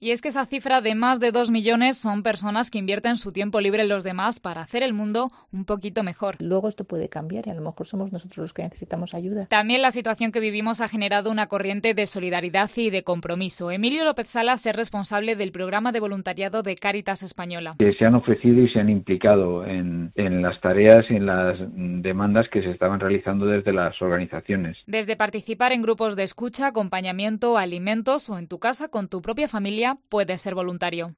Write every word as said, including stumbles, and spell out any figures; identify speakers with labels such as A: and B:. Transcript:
A: Y es que esa cifra de más de dos millones son personas que invierten su tiempo libre en los demás para hacer el mundo un poquito mejor.
B: Luego esto puede cambiar y a lo mejor somos nosotros los que necesitamos ayuda.
A: También la situación que vivimos ha generado una corriente de solidaridad y de compromiso. Emilio López Salas es responsable del programa de voluntariado de Cáritas Española.
C: Que se han ofrecido y se han implicado en, en las tareas y en las demandas que se estaban realizando desde las organizaciones.
A: Desde participar en grupos de escucha, acompañamiento, alimentos o en tu casa con tu propia familia, puedes ser voluntario.